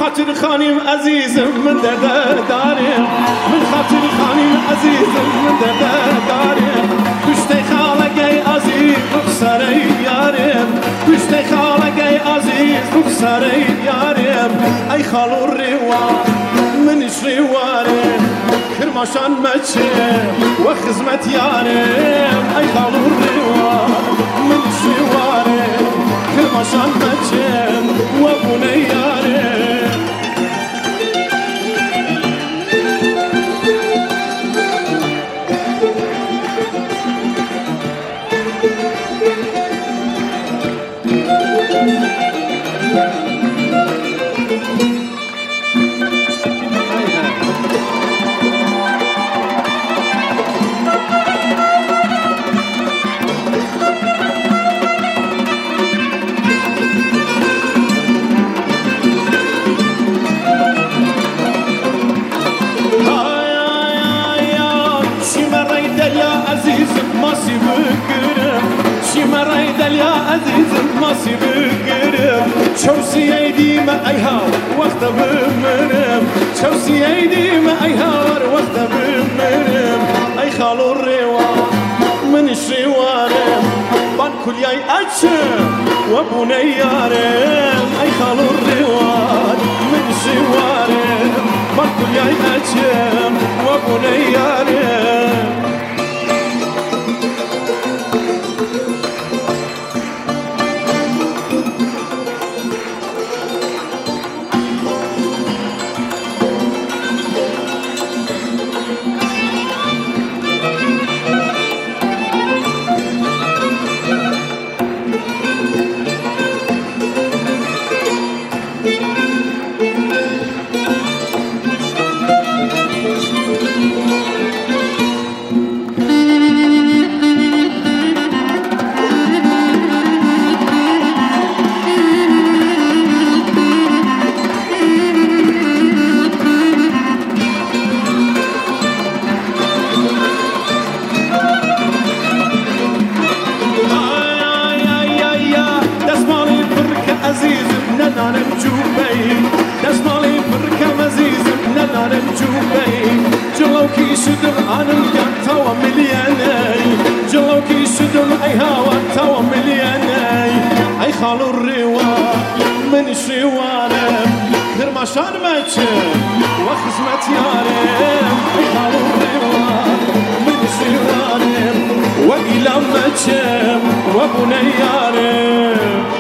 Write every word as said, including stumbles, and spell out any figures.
خاطر خانم عزیزم من درد دارم من خاطر خانم عزیزم من درد دارم کشته خالقی عزیز رخسار یارم کشته خالقی عزیز رخسار یارم ای خالو روار منش روارم کرماشان مچه و خدمت یارم ای خالو روار منش روارم کرماشان مچه و بونه یارم يا عزيز ماسي بقرب شوسي ايدي ما ايهاور وقت بمرم شوسي ايدي ما ايهاور وقت بمرم اي خالو الروار من الشوارم بان كل ياي اتشم وابوني يارم اي خالو الروار من الشوارم بان كل ياي اتشم وابوني يارم ننانم جوبی دستمالی برکم عزیزم ننانم جوبی جلو کی شدم آنم گم توا ملیانی جلو کی شدم ای هوا توا ملیانی ای خالو الروار من شوارم کرماشان مچم و خدمت یارم ای خالو الروار من شوارم و ایلام مچم و بونه یارم